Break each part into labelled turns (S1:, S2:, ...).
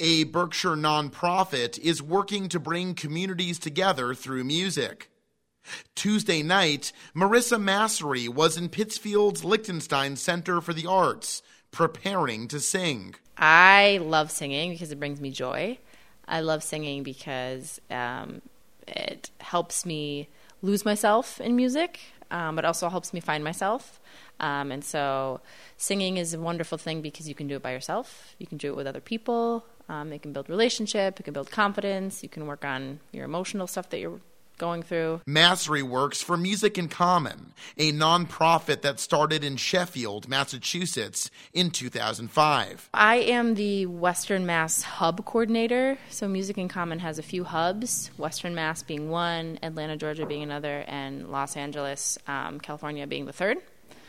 S1: A Berkshire nonprofit is working to bring communities together through music. Tuesday night, Marissa Massery was in Pittsfield's Lichtenstein Center for the Arts, preparing to sing.
S2: I love singing because it brings me joy. I love singing because it helps me lose myself in music, but also helps me find myself. And so singing is a wonderful thing because you can do it by yourself. You can do it with other people. It can build relationship. It can build confidence. You can work on your emotional stuff that you're going through.
S1: Massery works for Music in Common, a nonprofit that started in Sheffield, Massachusetts in 2005.
S2: I am the Western Mass hub coordinator. So Music in Common has a few hubs, Western Mass being one, Atlanta, Georgia being another, and Los Angeles, California being the third.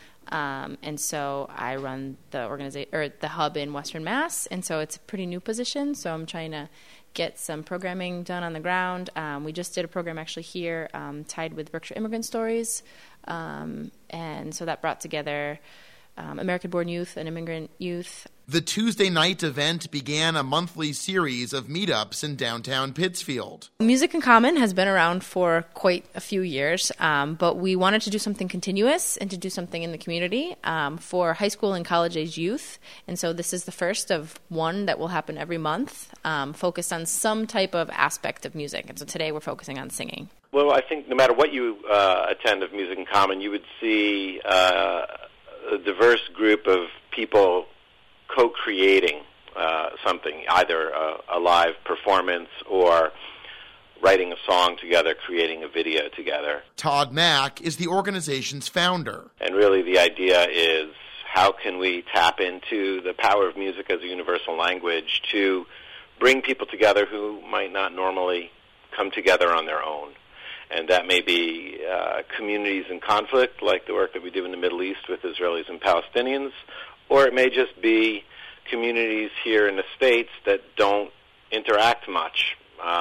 S2: And so I run the the hub in Western Mass, and so it's a pretty new position. So I'm trying to get some programming done on the ground. We just did a program actually here tied with Berkshire Immigrant Stories, and so that brought together American-born youth and immigrant youth.
S1: The Tuesday night event began a monthly series of meetups in downtown Pittsfield.
S2: Music in Common has been around for quite a few years, but we wanted to do something continuous and to do something in the community for high school and college-age youth. And so this is the first of one that will happen every month, focused on some type of aspect of music. And so today we're focusing on singing.
S3: Well, I think no matter what you attend of Music in Common, you would see a diverse group of people co-creating something, either a live performance or writing a song together, creating a video together.
S1: Todd Mack is the organization's founder.
S3: And really the idea is, how can we tap into the power of music as a universal language to bring people together who might not normally come together on their own? And that may be communities in conflict, like the work that we do in the Middle East with Israelis and Palestinians, or it may just be communities here in the States that don't interact much,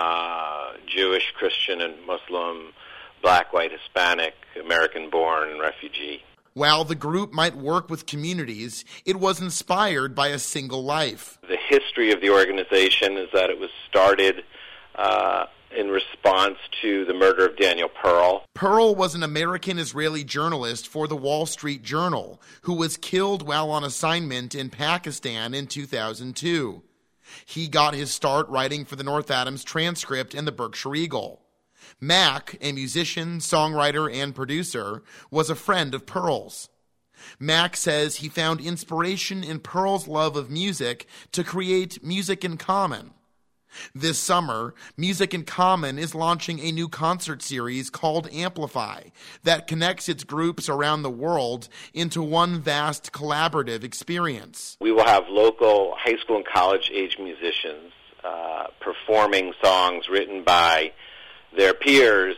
S3: Jewish, Christian, and Muslim, black, white, Hispanic, American-born, refugee.
S1: While the group might work with communities, it was inspired by a single life.
S3: The history of the organization is that it was started in response to the murder of Daniel Pearl.
S1: Pearl was an American-Israeli journalist for the Wall Street Journal who was killed while on assignment in Pakistan in 2002. He got his start writing for the North Adams Transcript and the Berkshire Eagle. Mack, a musician, songwriter, and producer, was a friend of Pearl's. Mack says he found inspiration in Pearl's love of music to create Music in Common. This summer, Music in Common is launching a new concert series called Amplify that connects its groups around the world into one vast collaborative experience.
S3: We will have local high school and college-age musicians performing songs written by their peers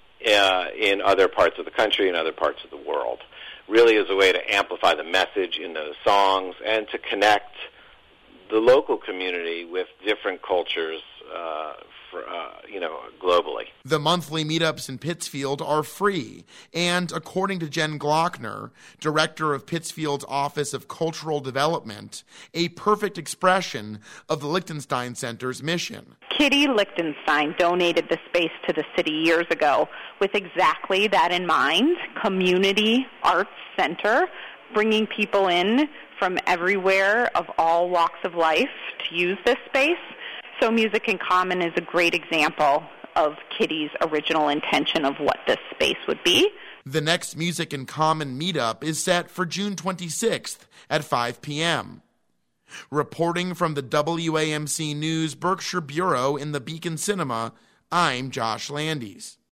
S3: in other parts of the country and other parts of the world, really as a way to amplify the message in those songs and to connect the local community with different cultures, globally.
S1: The monthly meetups in Pittsfield are free, and according to Jen Glockner, director of Pittsfield's Office of Cultural Development, a perfect expression of the Lichtenstein Center's mission.
S4: Kitty Lichtenstein donated the space to the city years ago with exactly that in mind, community arts center, bringing people in from everywhere of all walks of life to use this space. So Music in Common is a great example of Kitty's original intention of what this space would be.
S1: The next Music in Common meetup is set for June 26th at 5 p.m. Reporting from the WAMC News Berkshire Bureau in the Beacon Cinema, I'm Josh Landis.